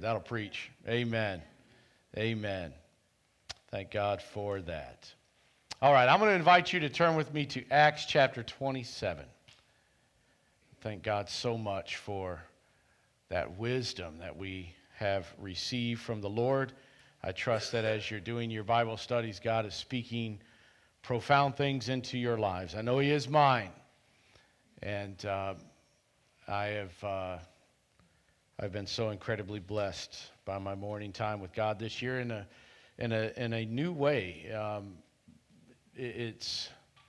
That'll preach. Amen. Amen. Thank God for that. All right, I'm going to invite you to turn with me to Acts chapter 27. Thank God so much for that wisdom that we have received from the Lord. I trust that as you're doing your Bible studies, God is speaking profound things into your lives. I know He is mine, and I've been so incredibly blessed by my morning time with God this year in a new way. It's,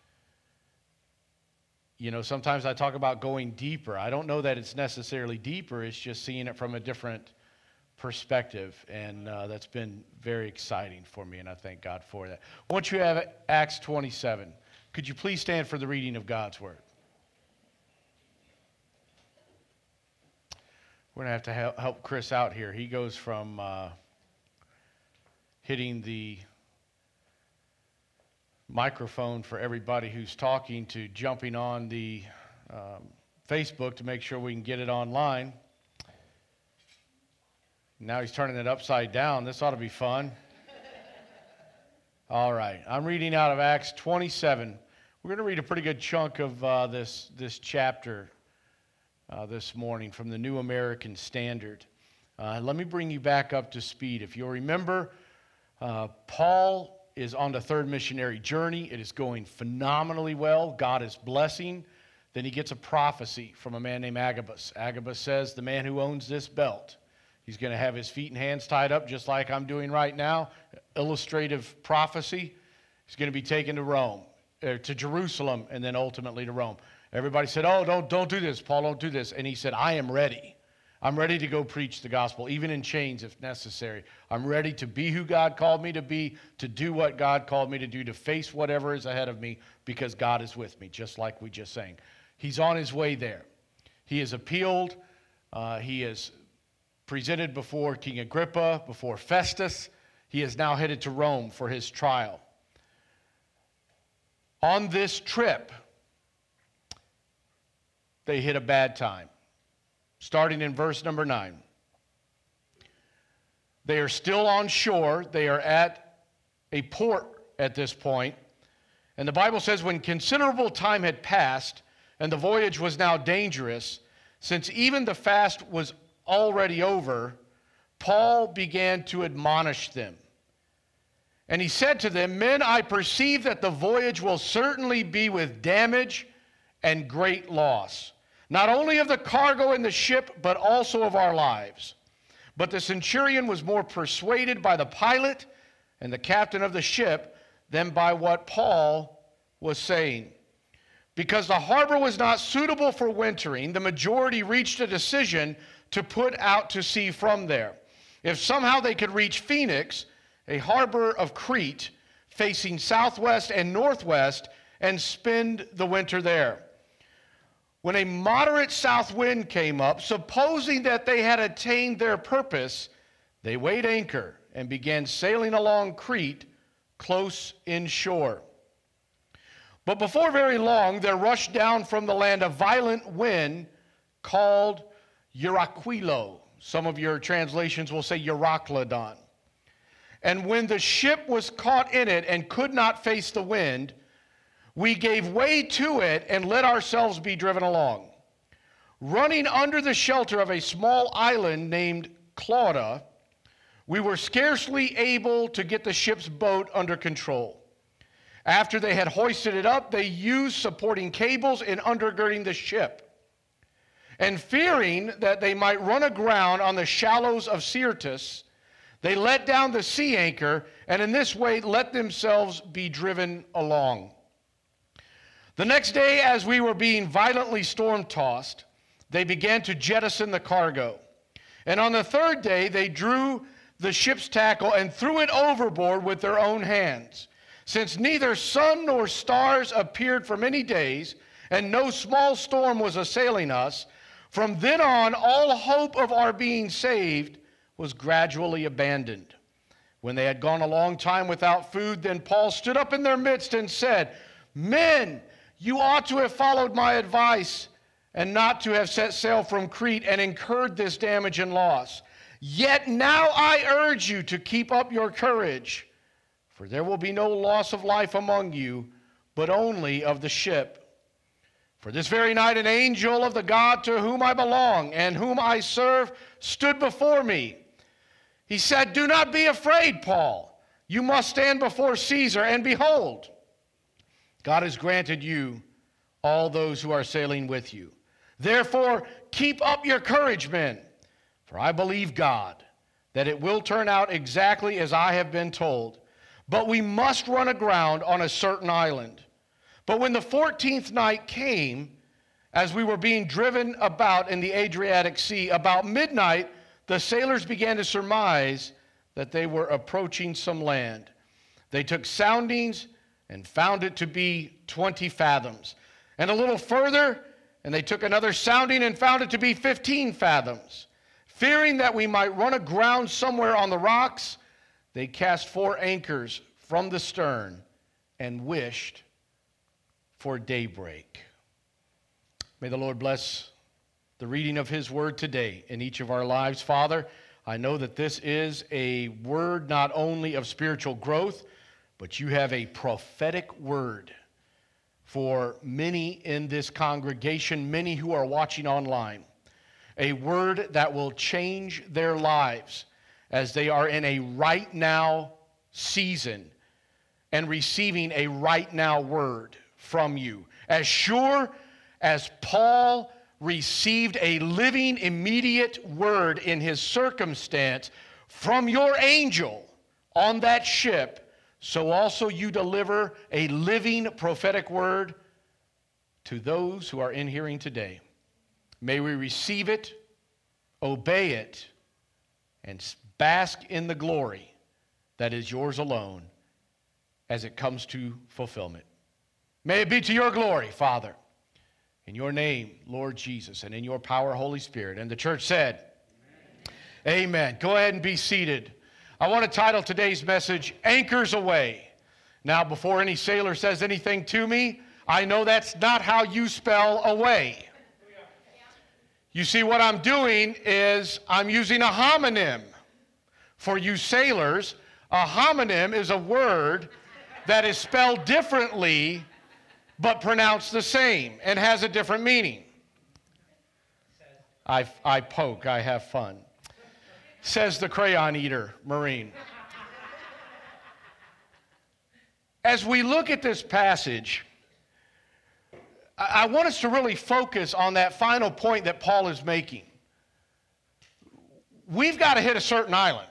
you know, sometimes I talk about going deeper. I don't know that it's necessarily deeper. It's just seeing it from a different perspective, and that's been very exciting for me, and I thank God for that. Once you have Acts 27, could you please stand for the reading of God's Word? We're going to have to help Chris out here. He goes from hitting the microphone for everybody who's talking to jumping on the Facebook to make sure we can get it online. Now he's turning it upside down. This ought to be fun. All right, I'm reading out of Acts 27. We're going to read a pretty good chunk of this chapter this morning from the New American Standard. Let me bring you back up to speed. If you'll remember, Paul is on the third missionary journey. It is going phenomenally well. God is blessing. Then he gets a prophecy from a man named Agabus. Agabus says, the man who owns this belt, he's going to have his feet and hands tied up just like I'm doing right now. Illustrative prophecy. He's going to be taken to Rome, to Jerusalem, and then ultimately to Rome. Everybody said, oh, don't do this, Paul, don't do this. And he said, I am ready. I'm ready to go preach the gospel, even in chains if necessary. I'm ready to be who God called me to be, to do what God called me to do, to face whatever is ahead of me, because God is with me, just like we just sang. He's on his way there. He has appealed. He is presented before King Agrippa, before Festus. He is now headed to Rome for his trial. On this trip, they hit a bad time. Starting in verse number 9. They are still on shore. They are at a port at this point. And the Bible says, when considerable time had passed, and the voyage was now dangerous, since even the fast was already over, Paul began to admonish them. And he said to them, men, I perceive that the voyage will certainly be with damage and great loss, not only of the cargo in the ship, but also of our lives. But the centurion was more persuaded by the pilot and the captain of the ship than by what Paul was saying. Because the harbor was not suitable for wintering, the majority reached a decision to put out to sea from there. If somehow they could reach Phoenix, a harbor of Crete, facing southwest and northwest, and spend the winter there. When a moderate south wind came up, supposing that they had attained their purpose, they weighed anchor and began sailing along Crete close inshore. But before very long, there rushed down from the land a violent wind called Euraquilo. Some of your translations will say Euroclydon. And when the ship was caught in it and could not face the wind, we gave way to it and let ourselves be driven along. Running under the shelter of a small island named Clauda, we were scarcely able to get the ship's boat under control. After they had hoisted it up, they used supporting cables in undergirding the ship. And fearing that they might run aground on the shallows of Syrtis, they let down the sea anchor, and in this way let themselves be driven along. The next day, as we were being violently storm-tossed, they began to jettison the cargo. And on the third day, they drew the ship's tackle and threw it overboard with their own hands. Since neither sun nor stars appeared for many days, and no small storm was assailing us, from then on, all hope of our being saved was gradually abandoned. When they had gone a long time without food, then Paul stood up in their midst and said, men, you ought to have followed my advice and not to have set sail from Crete and incurred this damage and loss. Yet now I urge you to keep up your courage, for there will be no loss of life among you, but only of the ship. For this very night an angel of the God to whom I belong and whom I serve stood before me. He said, "Do not be afraid, Paul. You must stand before Caesar, and behold, God has granted you all those who are sailing with you. Therefore, keep up your courage, men, for I believe God that it will turn out exactly as I have been told. But we must run aground on a certain island." But when the 14th night came, as we were being driven about in the Adriatic Sea, about midnight, the sailors began to surmise that they were approaching some land. They took soundings and found it to be 20 fathoms. And a little further, and they took another sounding and found it to be 15 fathoms. Fearing that we might run aground somewhere on the rocks, they cast 4 anchors from the stern and wished for daybreak. May the Lord bless the reading of his word today in each of our lives. Father, I know that this is a word not only of spiritual growth, but you have a prophetic word for many in this congregation, many who are watching online. A word that will change their lives as they are in a right now season and receiving a right now word from you. As sure as Paul received a living, immediate word in his circumstance from your angel on that ship, so also you deliver a living prophetic word to those who are in hearing today. May we receive it, obey it, and bask in the glory that is yours alone as it comes to fulfillment. May it be to your glory, Father, in your name, Lord Jesus, and in your power, Holy Spirit. And the church said, Amen. Amen. Go ahead and be seated. I want to title today's message, Anchors Aweigh. Now, before any sailor says anything to me, I know that's not how you spell away. You see, what I'm doing is I'm using a homonym. For you sailors, a homonym is a word that is spelled differently but pronounced the same and has a different meaning. I poke, I have fun. Says the crayon eater, Marine. As we look at this passage, I want us to really focus on that final point that Paul is making. We've got to hit a certain island.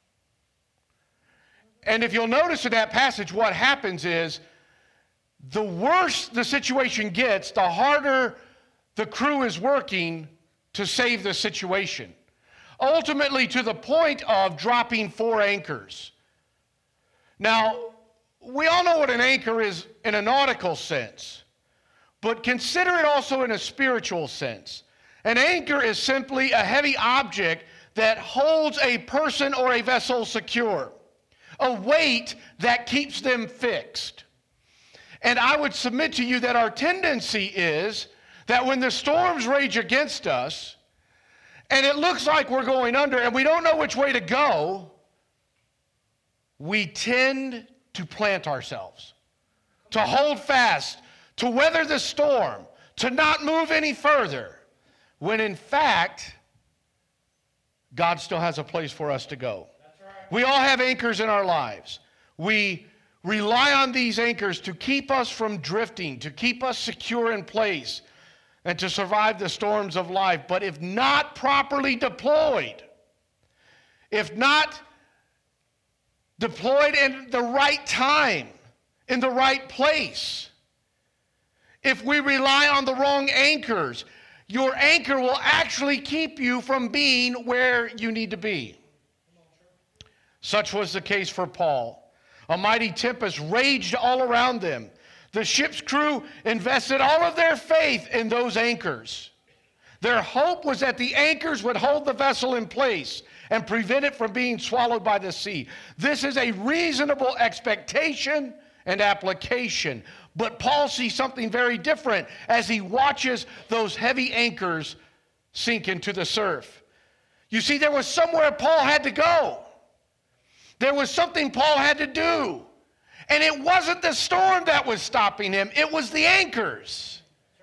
And if you'll notice in that passage, what happens is the worse the situation gets, the harder the crew is working to save the situation. Ultimately, to the point of dropping 4 anchors. Now, we all know what an anchor is in a nautical sense, but consider it also in a spiritual sense. An anchor is simply a heavy object that holds a person or a vessel secure, a weight that keeps them fixed. And I would submit to you that our tendency is that when the storms rage against us, and it looks like we're going under, and we don't know which way to go, we tend to plant ourselves, to hold fast, to weather the storm, to not move any further, when in fact, God still has a place for us to go. That's right. We all have anchors in our lives. We rely on these anchors to keep us from drifting, to keep us secure in place, and to survive the storms of life. But if not properly deployed, if not deployed in the right time, in the right place, if we rely on the wrong anchors, your anchor will actually keep you from being where you need to be. Such was the case for Paul. A mighty tempest raged all around them. The ship's crew invested all of their faith in those anchors. Their hope was that the anchors would hold the vessel in place and prevent it from being swallowed by the sea. This is a reasonable expectation and application. But Paul sees something very different as he watches those heavy anchors sink into the surf. You see, there was somewhere Paul had to go. There was something Paul had to do. And it wasn't the storm that was stopping him. It was the anchors.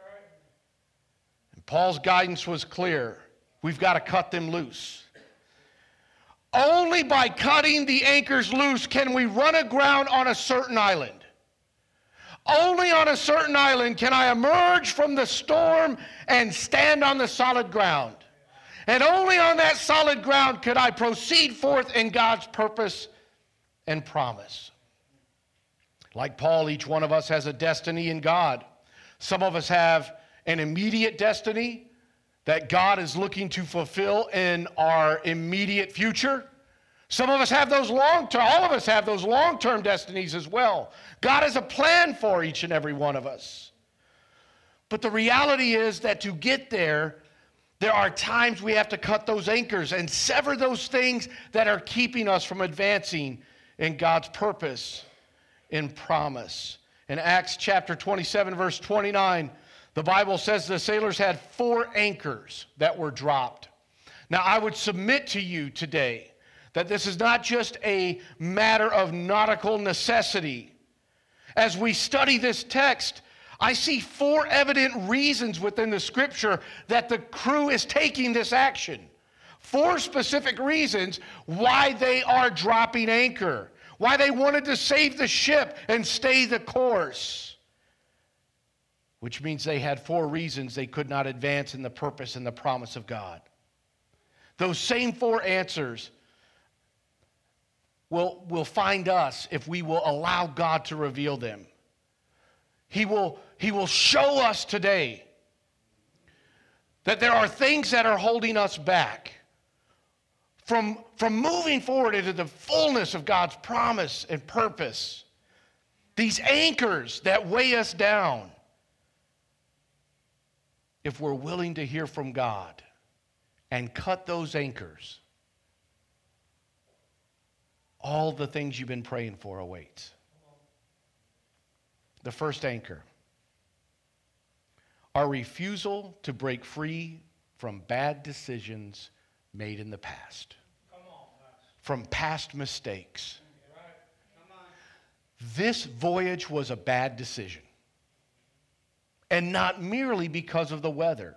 And Paul's guidance was clear. We've got to cut them loose. Only by cutting the anchors loose can we run aground on a certain island. Only on a certain island can I emerge from the storm and stand on the solid ground. And only on that solid ground could I proceed forth in God's purpose and promise. Like Paul, each one of us has a destiny in God. Some of us have an immediate destiny that God is looking to fulfill in our immediate future. Some of us have those long-term, all of us have those long-term destinies as well. God has a plan for each and every one of us. But the reality is that to get there, there are times we have to cut those anchors and sever those things that are keeping us from advancing in God's purpose and promise. In Acts chapter 27, verse 29, the Bible says the sailors had 4 anchors that were dropped. Now, I would submit to you today that this is not just a matter of nautical necessity. As we study this text, I see 4 evident reasons within the scripture that the crew is taking this action. 4 specific reasons why they are dropping anchor, why they wanted to save the ship and stay the course. Which means they had 4 reasons they could not advance in the purpose and the promise of God. Those same 4 answers will find us if we will allow God to reveal them. He will show us today that there are things that are holding us back from moving forward into the fullness of God's promise and purpose. These anchors that weigh us down. If we're willing to hear from God and cut those anchors, all the things you've been praying for awaits. The first anchor, our refusal to break free from bad decisions made in the past. From past mistakes. This voyage was a bad decision. And not merely because of the weather.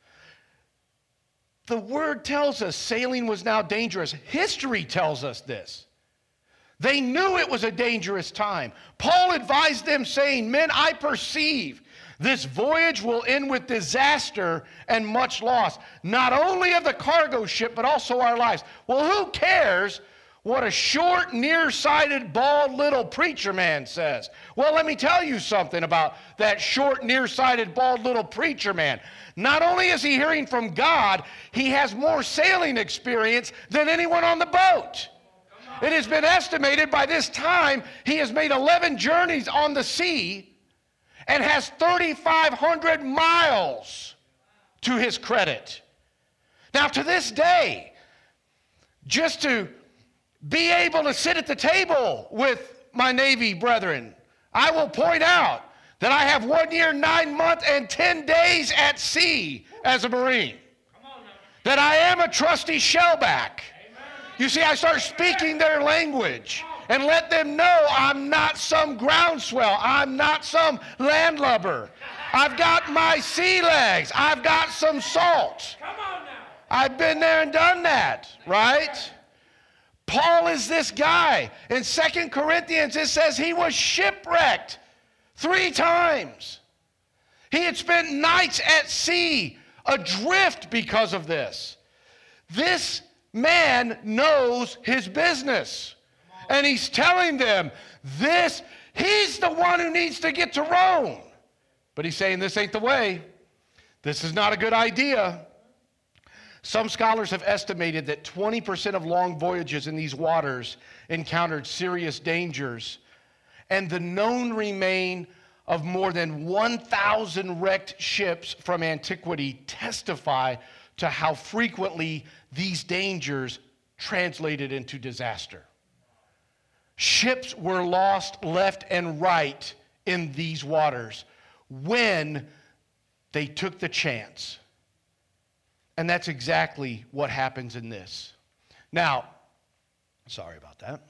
The word tells us sailing was now dangerous. History tells us this. They knew it was a dangerous time. Paul advised them saying, men, I perceive this voyage will end with disaster and much loss, not only of the cargo ship, but also our lives. Well, who cares what a short, nearsighted, bald little preacher man says? Well, let me tell you something about that short, nearsighted, bald little preacher man. Not only is he hearing from God, he has more sailing experience than anyone on the boat. It has been estimated by this time he has made 11 journeys on the sea and has 3,500 miles to his credit. Now, to this day, just to be able to sit at the table with my Navy brethren, I will point out that I have 1 year, 9 months, and 10 days at sea as a Marine. That I am a trusty shellback. You see, I start speaking their language and let them know I'm not some groundswell. I'm not some landlubber. I've got my sea legs. I've got some salt. Come on now. I've been there and done that, right? Paul is this guy. In 2 Corinthians, it says he was shipwrecked 3 times. He had spent nights at sea, adrift because of this. This man knows his business. And he's telling them he's the one who needs to get to Rome. But he's saying this ain't the way. This is not a good idea. Some scholars have estimated that 20% of long voyages in these waters encountered serious dangers. And the known remain of more than 1,000 wrecked ships from antiquity testify to how frequently these dangers translated into disaster. Ships were lost left and right in these waters when they took the chance And that's exactly what happens in this. Now, sorry about that.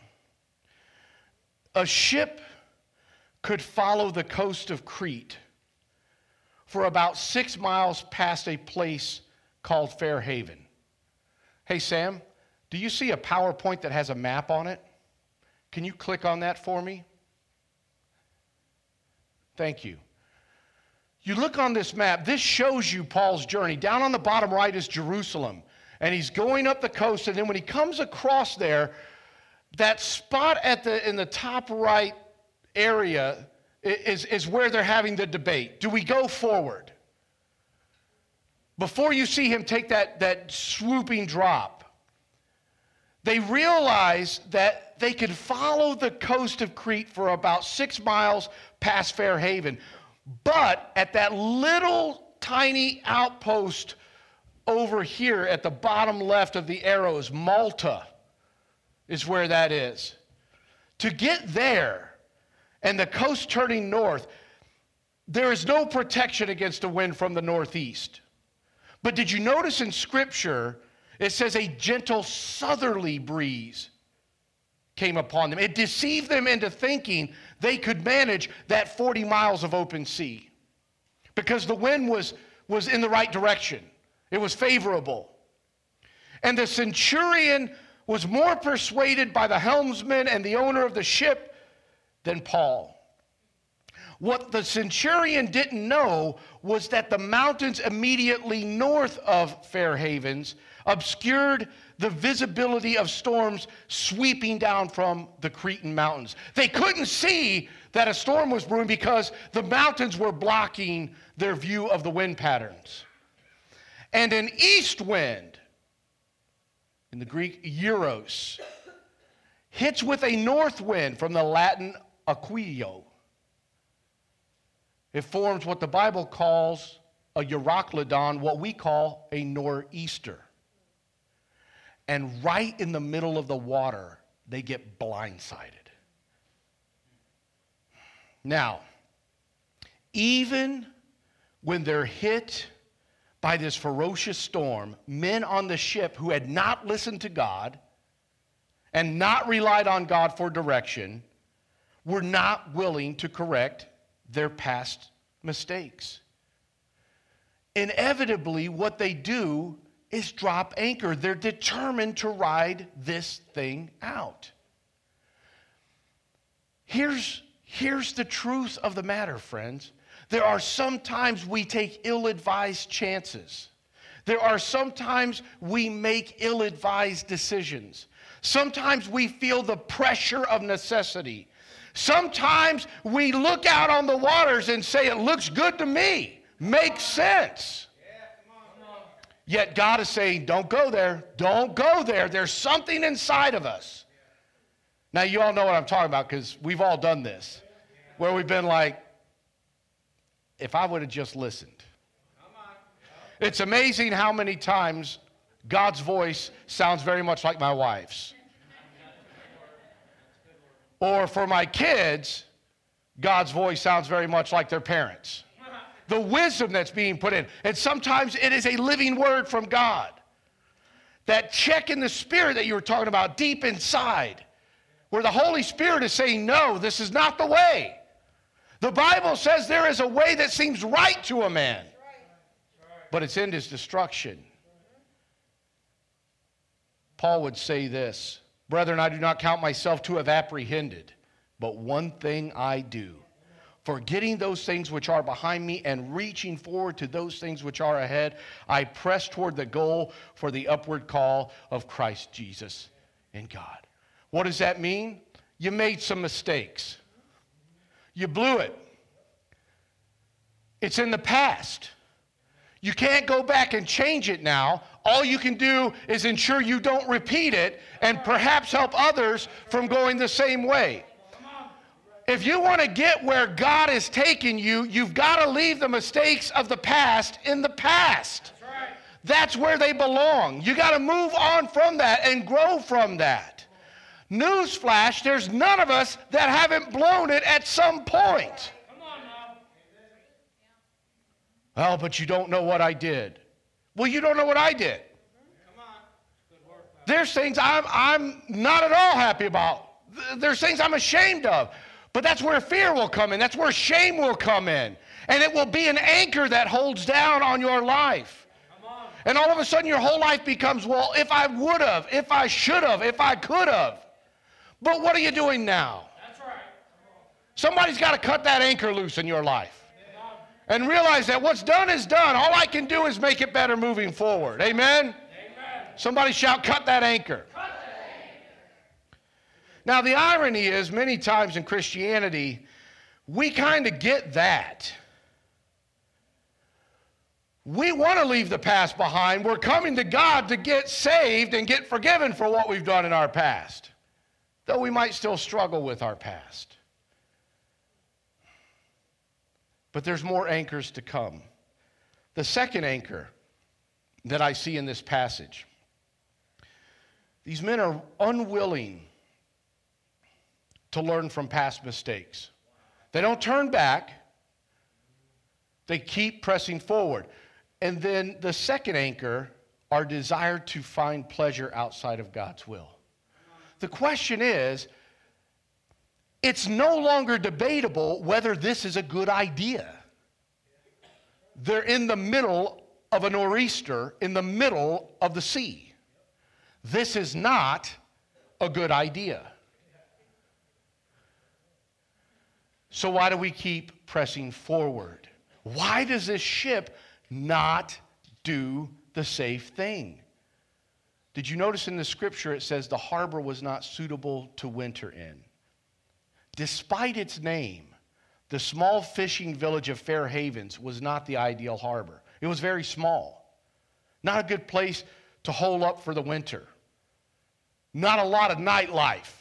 A ship could follow the coast of Crete for about 6 miles past a place called Fair Haven. Hey, Sam, do you see a PowerPoint that has a map on it? Can you click on that for me? Thank you. You look on this map, this shows you Paul's journey. Down on the bottom right is Jerusalem, and he's going up the coast, and then when he comes across there, that spot in the top right area is where they're having the debate. Do we go forward? Before you see him take that swooping drop, they realize that they could follow the coast of Crete for about 6 miles past Fair Haven. But at that little tiny outpost over here at the bottom left of the arrows, Malta is where that is. To get there and the coast turning north, there is no protection against a wind from the northeast. But did you notice in Scripture, it says a gentle southerly breeze came upon them. It deceived them into thinking they could manage that 40 miles of open sea because the wind was in the right direction. It was favorable. And the centurion was more persuaded by the helmsman and the owner of the ship than Paul. What the centurion didn't know was that the mountains immediately north of Fair Havens obscured the visibility of storms sweeping down from the Cretan mountains. They couldn't see that a storm was brewing because the mountains were blocking their view of the wind patterns. And an east wind, in the Greek euros, hits with a north wind from the Latin aquilio. It forms what the Bible calls a Euroclydon, what we call a nor'easter. And right in the middle of the water, they get blindsided. Now, even when they're hit by this ferocious storm, men on the ship who had not listened to God and not relied on God for direction were not willing to correct their past mistakes. Inevitably, what they do is drop anchor. They're determined to ride this thing out. Here's the truth of the matter, friends. There are sometimes we take ill-advised chances. There are sometimes we make ill-advised decisions. Sometimes we feel the pressure of necessity. Sometimes we look out on the waters and say, it looks good to me. Makes sense. Yet God is saying, don't go there. Don't go there. There's something inside of us. Now, you all know what I'm talking about because we've all done this. Where we've been like, if I would have just listened. It's amazing how many times God's voice sounds very much like my wife's. Or for my kids, God's voice sounds very much like their parents. The wisdom that's being put in. And sometimes it is a living word from God. That check in the spirit that you were talking about deep inside, where the Holy Spirit is saying, no, this is not the way. The Bible says there is a way that seems right to a man, but its end is destruction. Paul would say this, brethren, I do not count myself to have apprehended, but one thing I do, forgetting those things which are behind me and reaching forward to those things which are ahead, I press toward the goal for the upward call of Christ Jesus in God. What does that mean? You made some mistakes. You blew it. It's in the past. You can't go back and change it now. All you can do is ensure you don't repeat it and perhaps help others from going the same way. If you want to get where God is taking you, you've got to leave the mistakes of the past in the past. That's where they belong. You got to move on from that and grow from that. Newsflash, there's none of us that haven't blown it at some point. Come on now. Oh, but you don't know what I did. Well, you don't know what I did. There's things I'm not at all happy about. There's things I'm ashamed of. But that's where fear will come in. That's where shame will come in. And it will be an anchor that holds down on your life. And all of a sudden your whole life becomes, well, if I would have, if I should have, if I could have. But what are you doing now? That's right. Somebody's got to cut that anchor loose in your life. And realize that what's done is done. All I can do is make it better moving forward. Amen? Amen. Somebody shout, cut that anchor. Cut that anchor. Now, the irony is, many times in Christianity, we kind of get that. We want to leave the past behind. We're coming to God to get saved and get forgiven for what we've done in our past, though we might still struggle with our past. But there's more anchors to come. The second anchor that I see in this passage, these men are unwilling to learn from past mistakes. They don't turn back. They keep pressing forward. And then the second anchor, our desire to find pleasure outside of God's will. The question is, it's no longer debatable whether this is a good idea. They're in the middle of a nor'easter, in the middle of the sea. This is not a good idea. So why do we keep pressing forward? Why does this ship not do the safe thing? Did you notice in the scripture it says the harbor was not suitable to winter in? Despite its name, the small fishing village of Fair Havens was not the ideal harbor. It was very small. Not a good place to hole up for the winter. Not a lot of nightlife,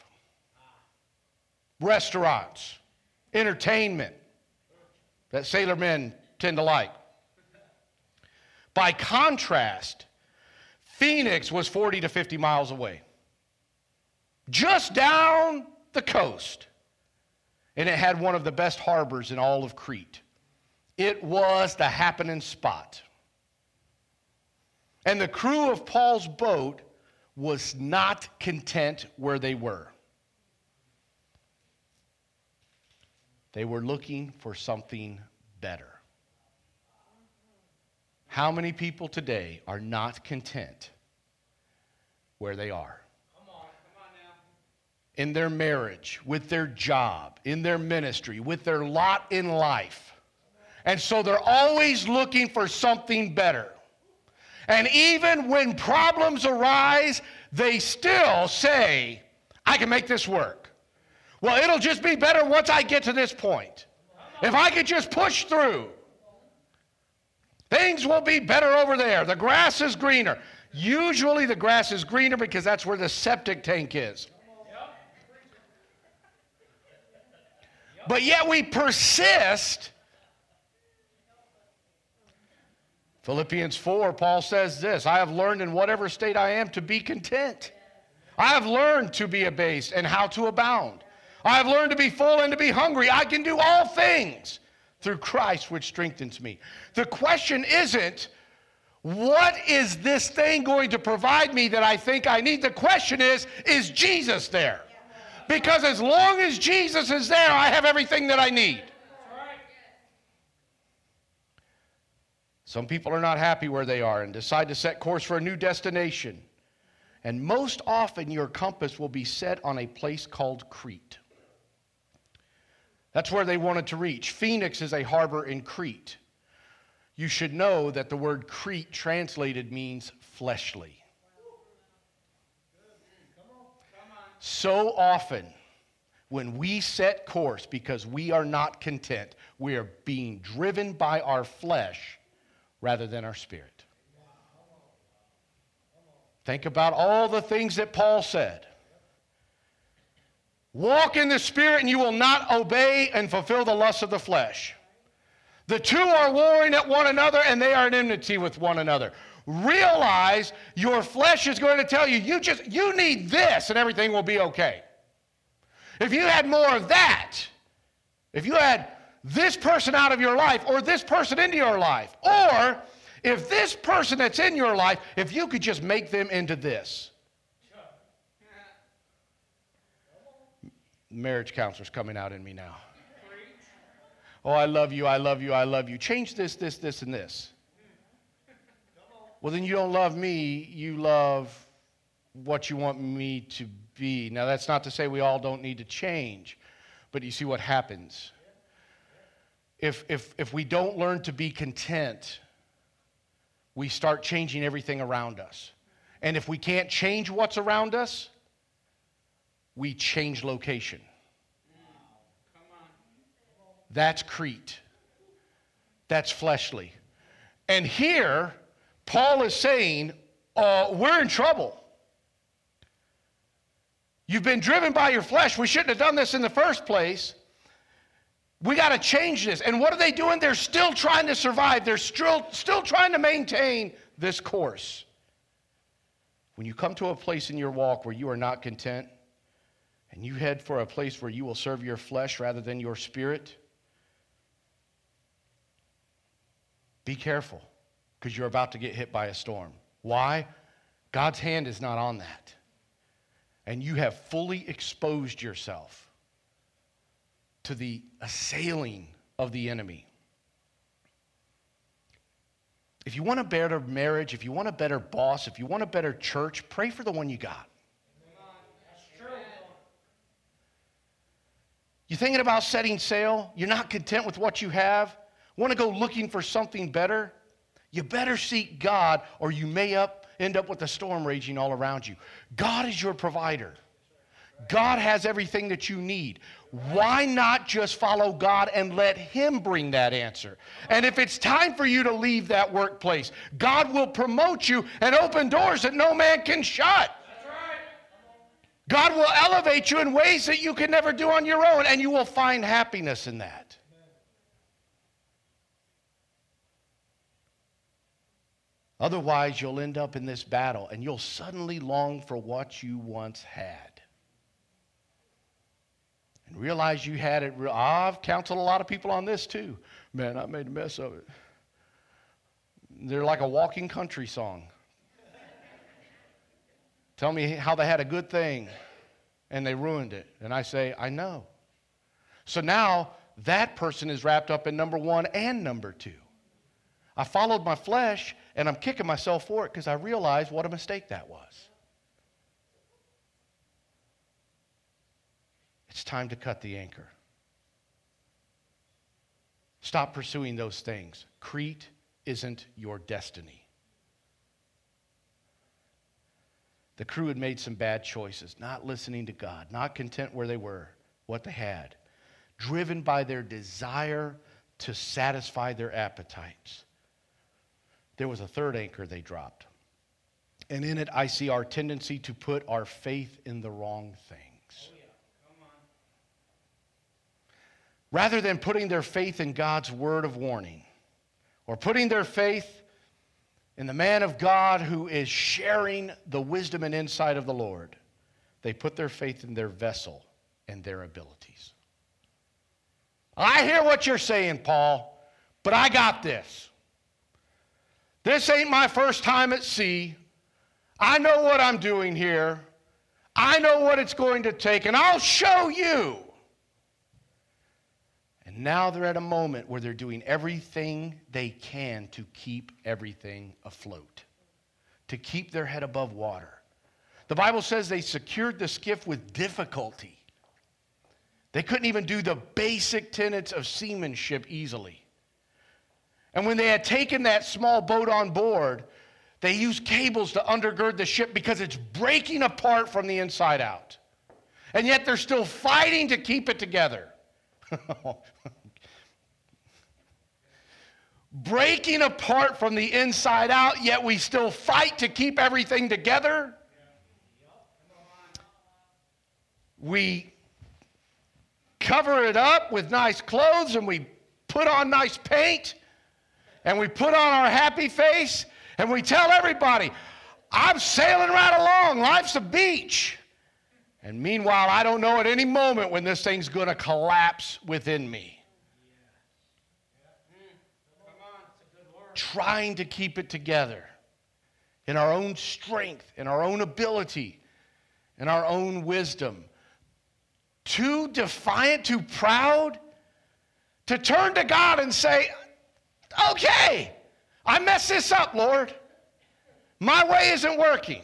restaurants, entertainment that sailormen tend to like. By contrast, Phoenix was 40 to 50 miles away, just down the coast, and it had one of the best harbors in all of Crete. It was the happening spot. And the crew of Paul's boat was not content where they were. They were looking for something better. How many people today are not content where they are? Come on now. In their marriage, with their job, in their ministry, with their lot in life. And so they're always looking for something better. And even when problems arise, they still say, I can make this work. Well, it'll just be better once I get to this point. If I could just push through. Things will be better over there. The grass is greener. Usually the grass is greener because that's where the septic tank is. But yet we persist. Philippians 4, Paul says this, I have learned in whatever state I am to be content. I have learned to be abased and how to abound. I have learned to be full and to be hungry. I can do all things through Christ which strengthens me. The question isn't, what is this thing going to provide me that I think I need? The question is Jesus there? Because as long as Jesus is there, I have everything that I need. Some people are not happy where they are and decide to set course for a new destination. And most often your compass will be set on a place called Crete. That's where they wanted to reach. Phoenix is a harbor in Crete. You should know that the word Crete translated means fleshly. So often, when we set course because we are not content, we are being driven by our flesh rather than our spirit. Think about all the things that Paul said. Walk in the Spirit and you will not obey and fulfill the lusts of the flesh. The two are warring at one another and they are in enmity with one another. Realize your flesh is going to tell you, you need this and everything will be okay. If you had more of that, if you had this person out of your life or this person into your life, or If this person that's in your life, if you could just make them into this. Marriage counselor's coming out in me now. Oh, I love you, I love you, I love you. Change this, this, this, and this. Well, then you don't love me, you love what you want me to be. Now, that's not to say we all don't need to change, but you see what happens. If we don't learn to be content, we start changing everything around us. And if we can't change what's around us, we change location. That's Crete. That's fleshly. And here, Paul is saying, we're in trouble. You've been driven by your flesh. We shouldn't have done this in the first place. We got to change this. And what are they doing? They're still trying to survive. They're still trying to maintain this course. When you come to a place in your walk where you are not content, and you head for a place where you will serve your flesh rather than your spirit, be careful, because you're about to get hit by a storm. Why? God's hand is not on that. And you have fully exposed yourself to the assailing of the enemy. If you want a better marriage, if you want a better boss, if you want a better church, pray for the one you got. You thinking about setting sail? You're not content with what you have? Want to go looking for something better? You better seek God, or you may end up with a storm raging all around you. God is your provider. God has everything that you need. Why not just follow God and let Him bring that answer? And if it's time for you to leave that workplace, God will promote you and open doors that no man can shut. God will elevate you in ways that you can never do on your own, and you will find happiness in that. Otherwise, you'll end up in this battle, and you'll suddenly long for what you once had. And realize you had it. I've counseled a lot of people on this too. Man, I made a mess of it. They're like a walking country song. Tell me how they had a good thing, and they ruined it. And I say, I know. So now, that person is wrapped up in number one and number two. I followed my flesh, and I'm kicking myself for it because I realized what a mistake that was. It's time to cut the anchor. Stop pursuing those things. Crete isn't your destiny. The crew had made some bad choices, not listening to God, not content where they were, what they had, driven by their desire to satisfy their appetites. There was a third anchor they dropped. And in it, I see our tendency to put our faith in the wrong things. Oh, yeah. Come on. Rather than putting their faith in God's word of warning, or putting their faith in the man of God who is sharing the wisdom and insight of the Lord, they put their faith in their vessel and their abilities. I hear what you're saying, Paul, but I got this. This ain't my first time at sea. I know what I'm doing here. I know what it's going to take, and I'll show you. And now they're at a moment where they're doing everything they can to keep everything afloat, to keep their head above water. The Bible says they secured the skiff with difficulty. They couldn't even do the basic tenets of seamanship easily. And when they had taken that small boat on board, they used cables to undergird the ship because it's breaking apart from the inside out. And yet they're still fighting to keep it together. Breaking apart from the inside out, yet we still fight to keep everything together. We cover it up with nice clothes, and we put on nice paint, and we put on our happy face, and we tell everybody, I'm sailing right along. Life's a beach. And meanwhile, I don't know at any moment when this thing's going to collapse within me. trying to keep it together in our own strength, in our own ability, in our own wisdom. Too defiant, too proud to turn to God and say, okay, I messed this up, Lord. My way isn't working.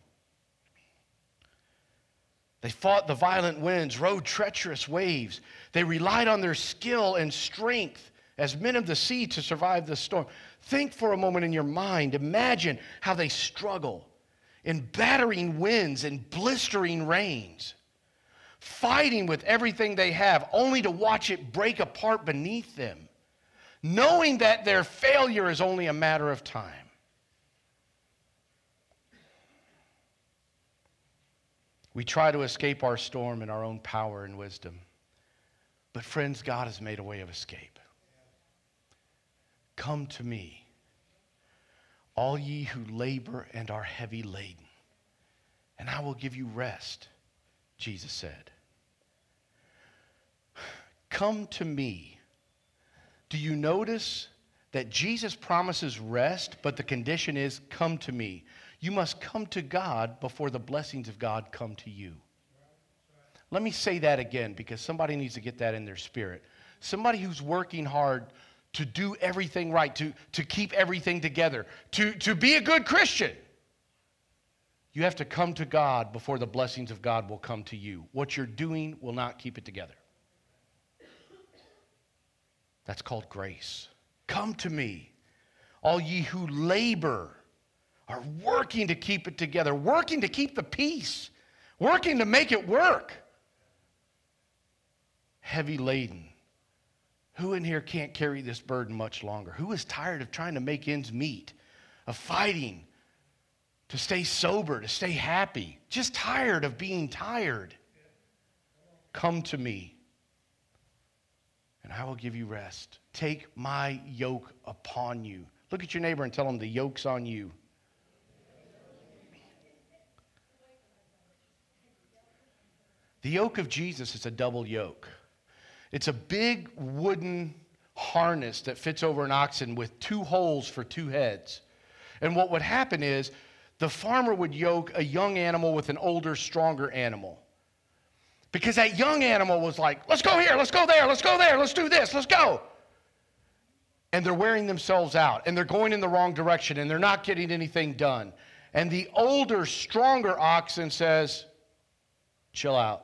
They fought the violent winds, rode treacherous waves. They relied on their skill and strength as men of the sea to survive the storm. Think for a moment in your mind. Imagine how they struggle in battering winds and blistering rains, fighting with everything they have, only to watch it break apart beneath them, knowing that their failure is only a matter of time. We try to escape our storm in our own power and wisdom. But friends, God has made a way of escape. Come to me, all ye who labor and are heavy laden, and I will give you rest, Jesus said. Come to me. Do you notice that Jesus promises rest, but the condition is come to me? You must come to God before the blessings of God come to you. Let me say that again because somebody needs to get that in their spirit. Somebody who's working hard to do everything right, to keep everything together, to be a good Christian. You have to come to God before the blessings of God will come to you. What you're doing will not keep it together. That's called grace. Come to me, all ye who labor, are working to keep it together, working to keep the peace, working to make it work. Heavy laden. Who in here can't carry this burden much longer? Who is tired of trying to make ends meet, of fighting to stay sober, to stay happy, just tired of being tired? Come to me, and I will give you rest. Take my yoke upon you. Look at your neighbor and tell him the yoke's on you. The yoke of Jesus is a double yoke. It's a big wooden harness that fits over an oxen with two holes for two heads. And what would happen is the farmer would yoke a young animal with an older, stronger animal. Because that young animal was like, let's go here, let's go there, let's go there, let's do this, let's go. And they're wearing themselves out, and they're going in the wrong direction, and they're not getting anything done. And the older, stronger oxen says, chill out.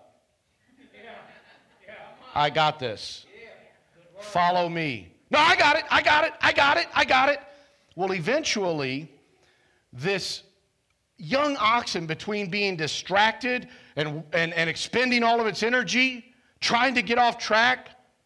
I got this. Follow me. No, I got it. Well, eventually, this young oxen, between being distracted and expending all of its energy, trying to get off track,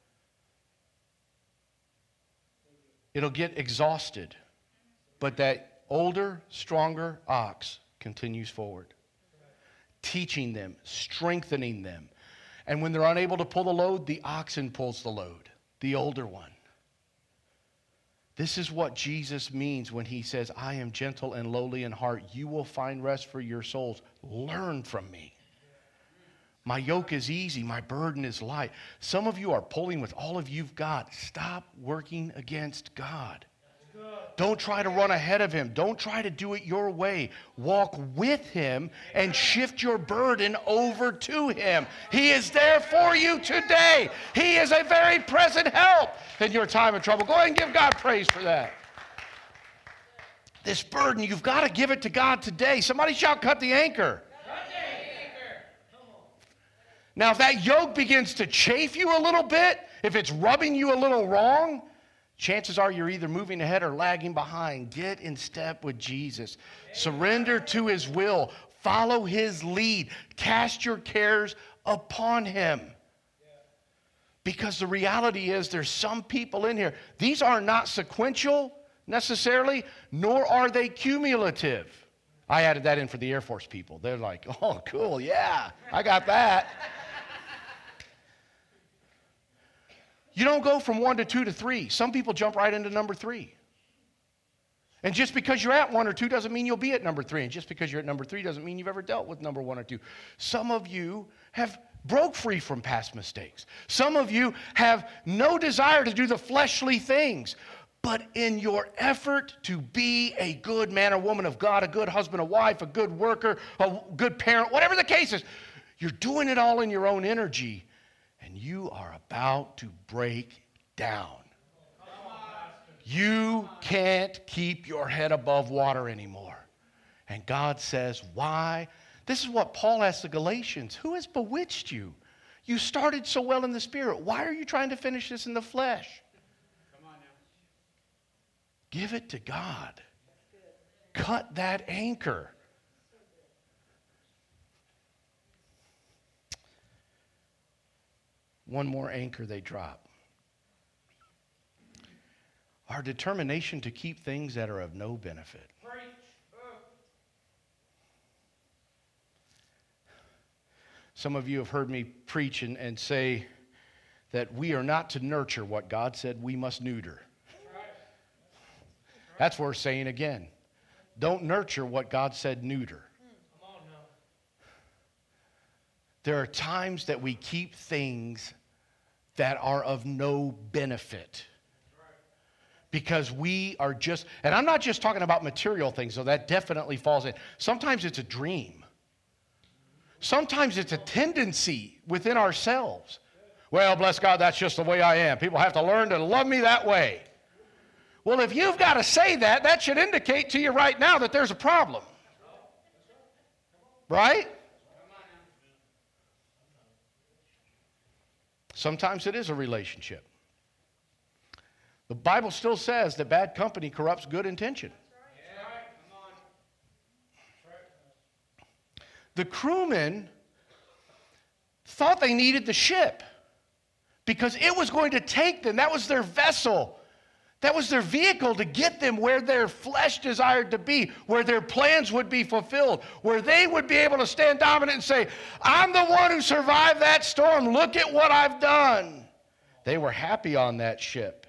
it'll get exhausted. But that older, stronger ox continues forward, teaching them, strengthening them. And when they're unable to pull the load, the oxen pulls the load, the older one. This is what Jesus means when he says, I am gentle and lowly in heart. You will find rest for your souls. Learn from me. My yoke is easy. My burden is light. Some of you are pulling with all of you've got. Stop working against God. Don't try to run ahead of him. Don't try to do it your way. Walk with him and shift your burden over to him. He is there for you today. He is a very present help in your time of trouble. Go ahead and give God praise for that. This burden, you've got to give it to God today. Somebody shout, cut the anchor. Cut the anchor. Now, if that yoke begins to chafe you a little bit, if it's rubbing you a little wrong, chances are you're either moving ahead or lagging behind. Get in step with Jesus. Surrender to his will. Follow his lead. Cast your cares upon him. Because the reality is there's some people in here. These are not sequential necessarily, nor are they cumulative. I added that in for the Air Force people. They're like, oh, cool, yeah, I got that. You don't go from 1 to 2 to 3. Some people jump right into number 3. And just because you're at 1 or 2 doesn't mean you'll be at number 3. And just because you're at number 3 doesn't mean you've ever dealt with number 1 or 2. Some of you have broke free from past mistakes. Some of you have no desire to do the fleshly things. But in your effort to be a good man or woman of God, a good husband or wife, a good worker, a good parent, whatever the case is, you're doing it all in your own energy, and you are about to break down. You can't keep your head above water anymore. And God says, why? This is what Paul asked the Galatians. Who has bewitched you? You started so well in the Spirit. Why are you trying to finish this in the flesh? Come on now. Give it to God. Cut that anchor. One more anchor they drop. Our determination to keep things that are of no benefit. Some of you have heard me preach and say that we are not to nurture what God said we must neuter. That's worth saying again. Don't nurture what God said neuter. There are times that we keep things that are of no benefit. Because we are just, and I'm not just talking about material things, so that definitely falls in. Sometimes it's a dream. Sometimes it's a tendency within ourselves. Well, bless God, that's just the way I am. People have to learn to love me that way. Well, if you've got to say that, that should indicate to you right now that there's a problem. Right? Sometimes it is a relationship. The Bible still says that bad company corrupts good intention. The crewmen thought they needed the ship because it was going to take them. That was their vessel. That was their vehicle to get them where their flesh desired to be, where their plans would be fulfilled, where they would be able to stand dominant and say, I'm the one who survived that storm. Look at what I've done. They were happy on that ship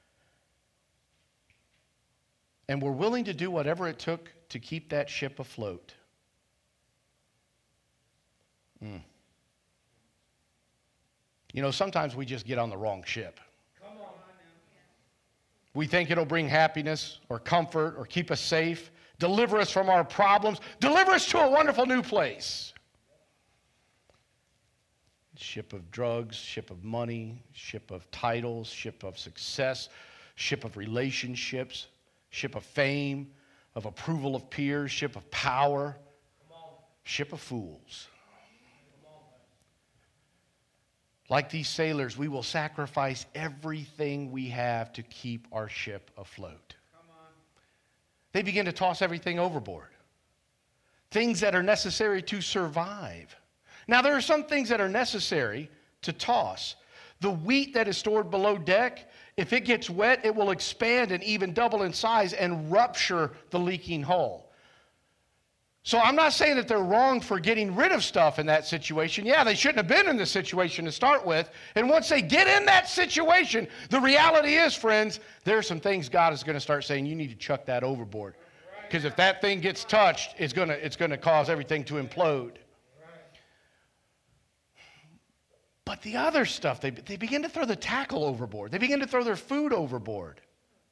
and were willing to do whatever it took to keep that ship afloat. You know, sometimes we just get on the wrong ship. We think it'll bring happiness or comfort or keep us safe, deliver us from our problems, deliver us to a wonderful new place. Ship of drugs, ship of money, ship of titles, ship of success, ship of relationships, ship of fame, of approval of peers, ship of power, ship of fools. Like these sailors, we will sacrifice everything we have to keep our ship afloat. They begin to toss everything overboard. Things that are necessary to survive. Now, there are some things that are necessary to toss. The wheat that is stored below deck, if it gets wet, it will expand and even double in size and rupture the leaking hull. So I'm not saying that they're wrong for getting rid of stuff in that situation. Yeah, they shouldn't have been in this situation to start with. And once they get in that situation, the reality is, friends, there are some things God is going to start saying, you need to chuck that overboard. Because if that thing gets touched, it's going to cause everything to implode. But the other stuff, they begin to throw the tackle overboard. They begin to throw their food overboard.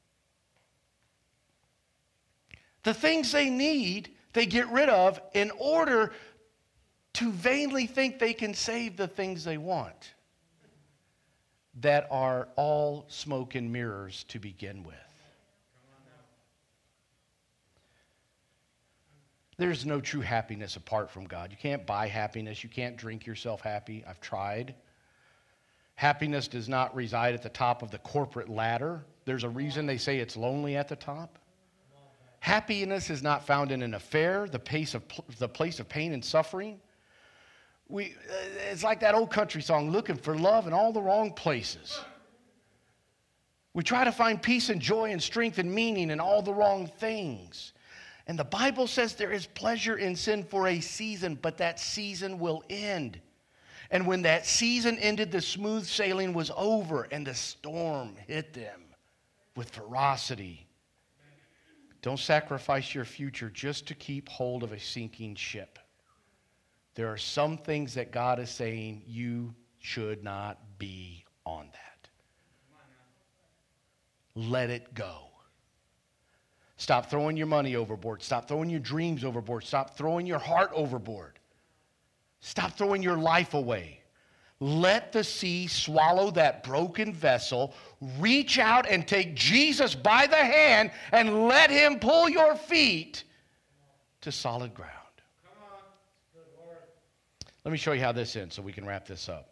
The things they need, they get rid of in order to vainly think they can save the things they want that are all smoke and mirrors to begin with. There's no true happiness apart from God. You can't buy happiness. You can't drink yourself happy. I've tried. Happiness does not reside at the top of the corporate ladder. There's a reason they say it's lonely at the top. Happiness is not found in an affair, the place of pain and suffering. It's like that old country song, looking for love in all the wrong places. We try to find peace and joy and strength and meaning in all the wrong things. And the Bible says there is pleasure in sin for a season, but that season will end. And when that season ended, the smooth sailing was over and the storm hit them with ferocity. Don't sacrifice your future just to keep hold of a sinking ship. There are some things that God is saying you should not be on that. let it go. Stop throwing your money overboard. Stop throwing your dreams overboard. Stop throwing your heart overboard. Stop throwing your life away. Let the sea swallow that broken vessel. Reach out and take Jesus by the hand and let him pull your feet to solid ground. Let me show you how this ends so we can wrap this up.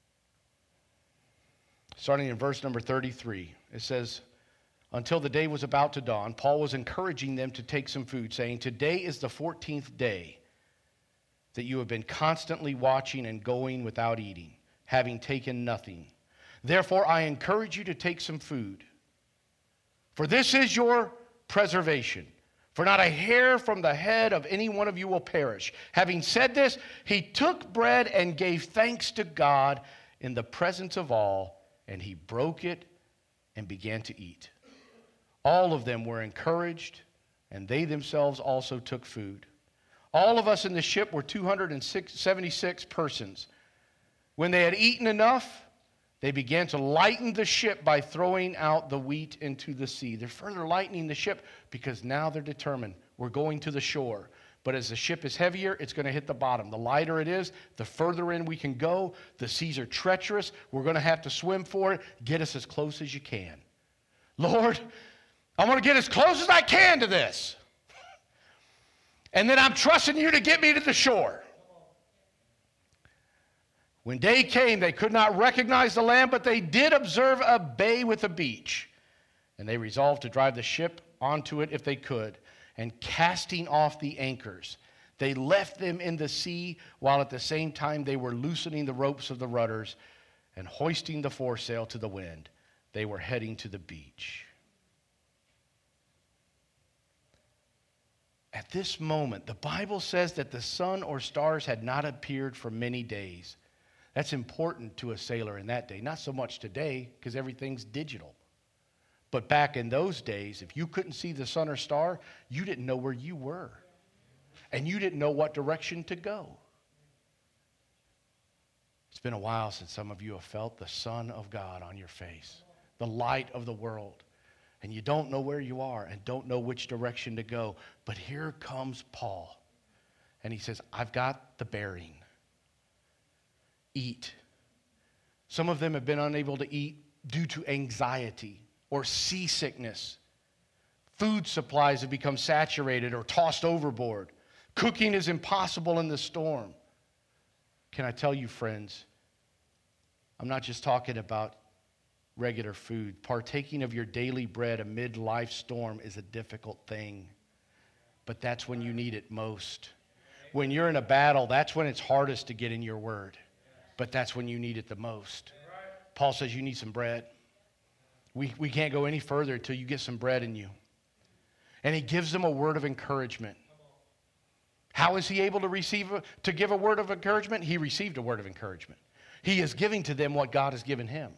Starting in verse number 33, it says, until the day was about to dawn, Paul was encouraging them to take some food, saying, today is the 14th day that you have been constantly watching and going without eating, having taken nothing. Therefore, I encourage you to take some food. For this is your preservation. For not a hair from the head of any one of you will perish. Having said this, he took bread and gave thanks to God in the presence of all, and he broke it and began to eat. All of them were encouraged, and they themselves also took food. All of us in the ship were 276 persons. When they had eaten enough, they began to lighten the ship by throwing out the wheat into the sea. They're further lightening the ship because now they're determined. We're going to the shore. But as the ship is heavier, it's going to hit the bottom. The lighter it is, the further in we can go. The seas are treacherous. We're going to have to swim for it. Get us as close as you can. Lord, I want to get as close as I can to this. And then I'm trusting you to get me to the shore. When day came, they could not recognize the land, but they did observe a bay with a beach. And they resolved to drive the ship onto it if they could. And casting off the anchors, they left them in the sea, while at the same time they were loosening the ropes of the rudders and hoisting the foresail to the wind. They were heading to the beach. At this moment, the Bible says that the sun or stars had not appeared for many days. That's important to a sailor in that day. Not so much today, because everything's digital. But back in those days, if you couldn't see the sun or star, you didn't know where you were. And you didn't know what direction to go. It's been a while since some of you have felt the Son of God on your face, the light of the world. And you don't know where you are and don't know which direction to go. But here comes Paul. And he says, I've got the bearing. Eat. Some of them have been unable to eat due to anxiety or seasickness. Food supplies have become saturated or tossed overboard. Cooking is impossible in the storm. Can I tell you, friends, I'm not just talking about regular food. Partaking of your daily bread amid life's storm is a difficult thing. But that's when you need it most. When you're in a battle, that's when it's hardest to get in your word. But that's when you need it the most. Paul says you need some bread. We can't go any further until you get some bread in you. And he gives them a word of encouragement. How is he able to give a word of encouragement? He received a word of encouragement. He is giving to them what God has given him.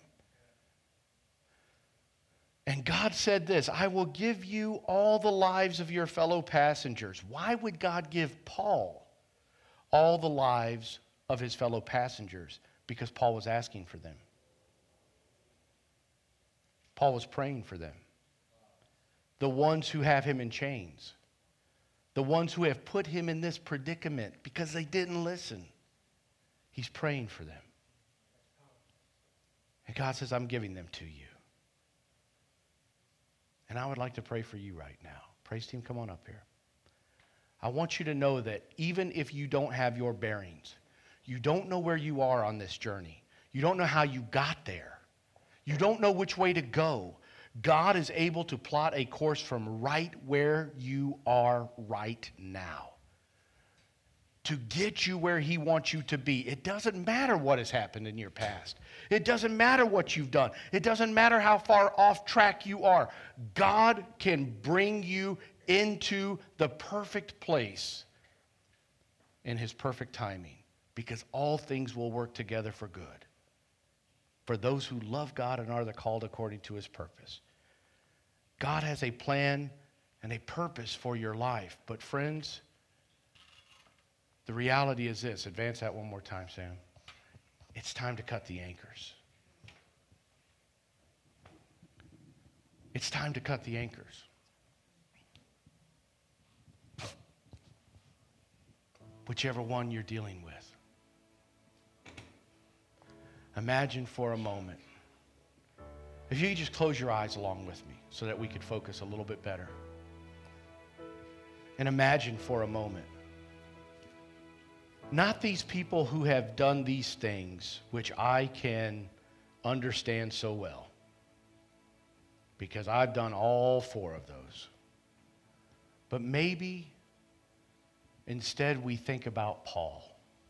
And God said this, I will give you all the lives of your fellow passengers. Why would God give Paul all the lives of his fellow passengers? Because Paul was asking for them. Paul was praying for them. The ones who have him in chains. The ones who have put him in this predicament because they didn't listen. He's praying for them. And God says, I'm giving them to you. And I would like to pray for you right now. Praise team, come on up here. I want you to know that even if you don't have your bearings, you don't know where you are on this journey, you don't know how you got there, you don't know which way to go, God is able to plot a course from right where you are right now to get you where he wants you to be. It doesn't matter what has happened in your past. It doesn't matter what you've done. It doesn't matter how far off track you are. God can bring you into the perfect place in his perfect timing, because all things will work together for good for those who love God and are the called according to his purpose. God has a plan and a purpose for your life. But friends, the reality is this. Advance that one more time, Sam. It's time to cut the anchors. It's time to cut the anchors. Whichever one you're dealing with. Imagine for a moment. If you could just close your eyes along with me so that we could focus a little bit better. And imagine for a moment. Not these people who have done these things, which I can understand so well. Because I've done all 4 of those. But maybe instead we think about Paul.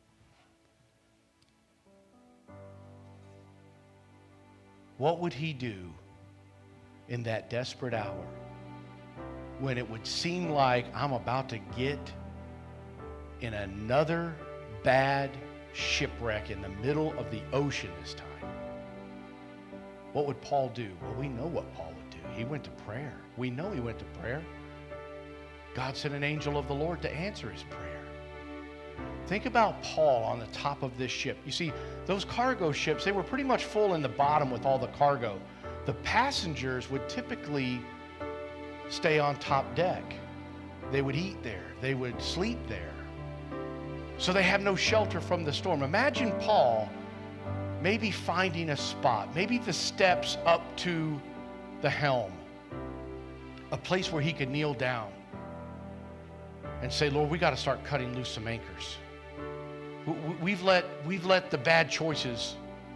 What would he do in that desperate hour when it would seem like I'm about to get in another bad shipwreck in the middle of the ocean this time? What would Paul do? Well, we know what Paul would do. He went to prayer. We know he went to prayer. God sent an angel of the Lord to answer his prayer. Think about Paul on the top of this ship. You see, those cargo ships, they were pretty much full in the bottom with all the cargo. The passengers would typically stay on top deck. They would eat there. They would sleep there. So they have no shelter from the storm. Imagine Paul maybe finding a spot, maybe the steps up to the helm, a place where he could kneel down and say, Lord, we got to start cutting loose some anchors. We've let the bad choices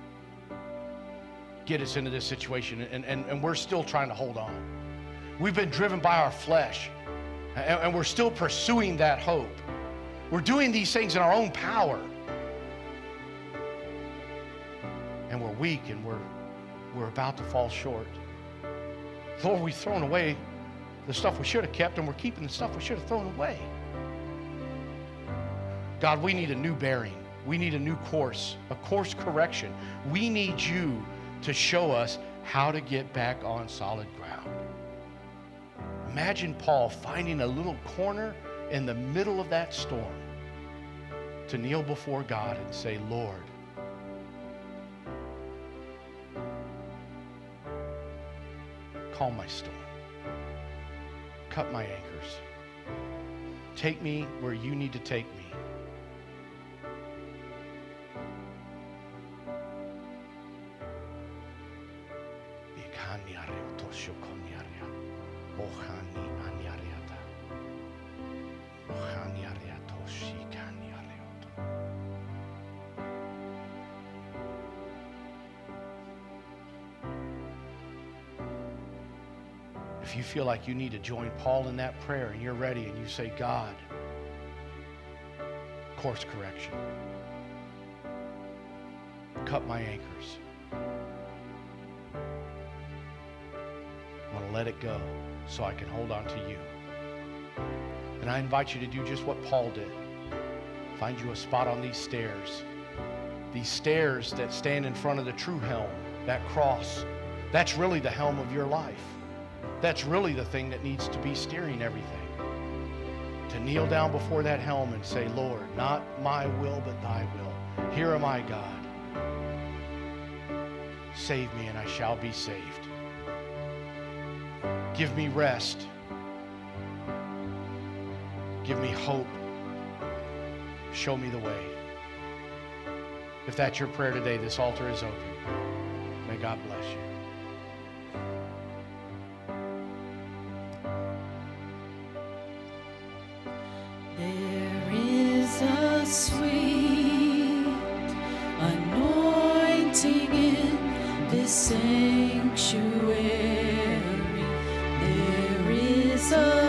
get us into this situation, and we're still trying to hold on. We've been driven by our flesh, and we're still pursuing that hope. We're doing these things in our own power. And we're weak, and we're about to fall short. Lord, we've thrown away the stuff we should have kept, and we're keeping the stuff we should have thrown away. God, we need a new bearing. We need a new course, a course correction. We need you to show us how to get back on solid ground. Imagine Paul finding a little corner in the middle of that storm to kneel before God and say, Lord, calm my storm. Cut my anchors. Take me where you need to take me. If you feel like you need to join Paul in that prayer and you're ready and you say, God, course correction. Cut my anchors. I want to let it go so I can hold on to you. And I invite you to do just what Paul did. Find you a spot on these stairs that stand in front of the true helm, that cross. That's really the helm of your life. That's really the thing that needs to be steering everything. To kneel down before that helm and say, Lord, not my will, but thy will. Here am I, God. Save me and I shall be saved. Give me rest. Give me hope. Show me the way. If that's your prayer today, this altar is open. May God bless you. There is a sweet anointing in this sanctuary. There is a